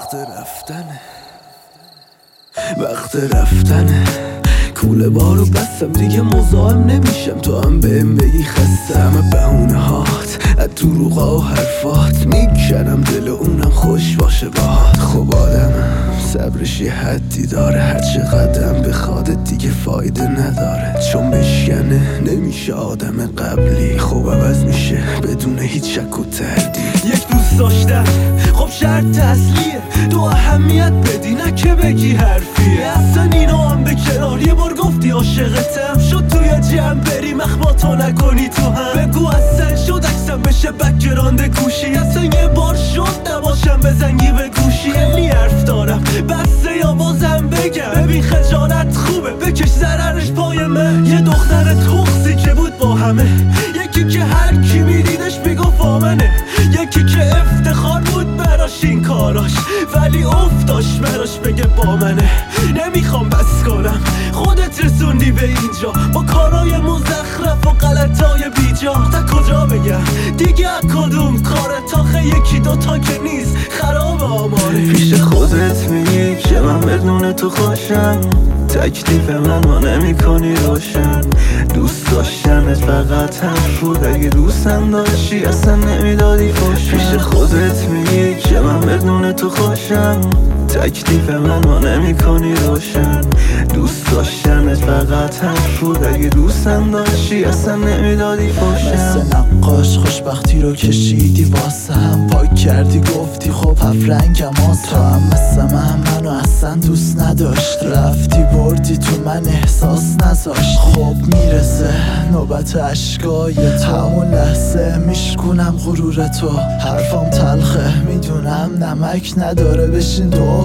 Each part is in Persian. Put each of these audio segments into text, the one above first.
وقت رفتنه کوله بارو بستم دیگه مزاحم نمیشم تو هم بهم بگی خسته همه بهونه هات از دروغا و حرفات میکنم دل اونم خوش باشه باهات خب آدمم صبرش یه حدی داره هر چقدرم بخواد دیگه فایده نداره چون بشکنه نمیشه آدم قبلی خب عوض میشه بدون هیچ شک و تردید یک دوست داشتم خب شرط اصلیه تو اهمیت بدی نه که بگی حرفیه اصلا اینو هم به کنار یه بار گفتی عاشقتم شد توی جمع بریم اخباتو نکنی تو هم بگو اصلا شد اکسم بشه بکگراند گوشی اصلا یه بار شد نباشم بزنگی به گوشی خیلی حرف دارم بسته یا بازم بگم ببین خجالت خوبه بکش ضررش پای من یه دختر تخصی که بود با همه یکی که هر کی میدیدش میگفت آمنه یکی که افتخار بود براش این کاراش ولی افتاش براش بگه با منه نمیخوام بس کنم خودت رسوندی به اینجا با کارای مزخرف و غلطای بیجا تا کجا بگم دیگه کدوم کارت آخه یکی دوتا که نیست خراب آماره پیش خودت میگی که من بدون تو خوشم تکلیف من ما نمی کنی روشن دوست داشتنت فقط حرف بود اگه دوستم داشتی اصلا نمیدادی فوشم پیش خودت میگی که من بدون تو خوشم تکلیف من ما نمی کنی روشن دوست داشتنت فقط حرف بود اگه دوستم داشتی اصلا نمیدادی فوشم مثل نقاش خوشبختی رو کشیدی واسه هم پاک کردی گفتی خب هفت رنگم تو هم مثل منو اصلا دوست نداشت رفتی بردی تو من احساس نذاشت خب میرسه نوبت عشقای تو همون لحظه میشکونم غرور تو حرفام تلخه میدونم نمک نداره بشین دعا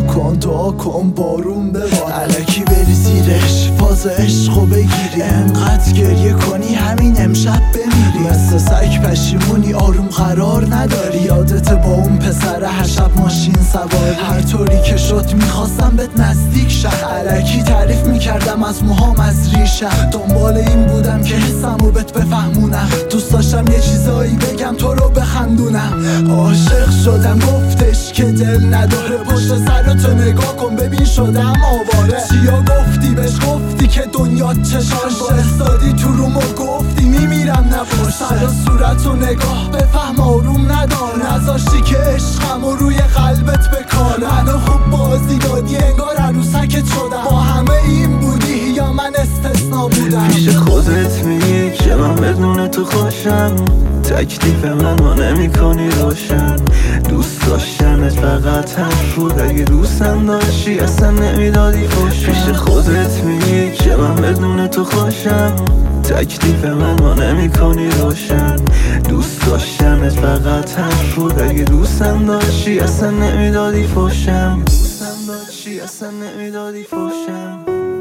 کن بارون بباره الکی بری زیرش فاز عشقو بگیری انقدر گریه کنی همین امشب بمیری مثل سگ پشیمونی آروم قرار نداری یادت با اون پسر هر شب ماشین سواری هر طوری که شد میخواستم بهت نزدیک شم الکی تعریف میکردم از موهام از ریشم دنبال این بودم که حسمو بهت بفهمونم دوست داشتم یه چیزایی بگم تو رو بخندونم عاشق شدم گفتش که دل نداره پشت سرتو نگاه کن ببین شدم آواره چیا گفتی بهش گفتی که دنیا چشاش باستادی تو رومو گفتی میمیرم نباش سر صورتو نگاه بفهم آروم ندار نذاشتی که عشقمو روی قلبت بکاره منو خوب بازی دادی انگار عروسکت شدم با همه این بودی یا من استثنا بودم پیش خودت میگی که من بدون تو خوشم تکلیف من ما نمی کنی روشن دوست داشتنت فقط حرف بود اگه دوستم داشتی اصلا نمیدادی فوشم پیش خودت میگی که من بدون تو خوشم تکلیف من ما نمی کنی روشن دوست داشتنت فقط حرف بود اگه دوستم داشتی اصلا نمیدادی فوشم دوستم داشتی اصلا نمیدادی فوشم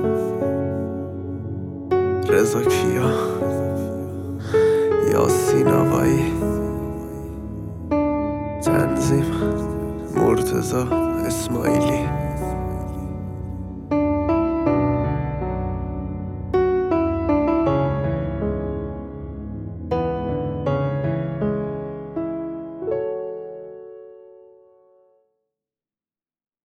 رضا کیا یاسین آقایی تنظیم مرتضی اسماعیلی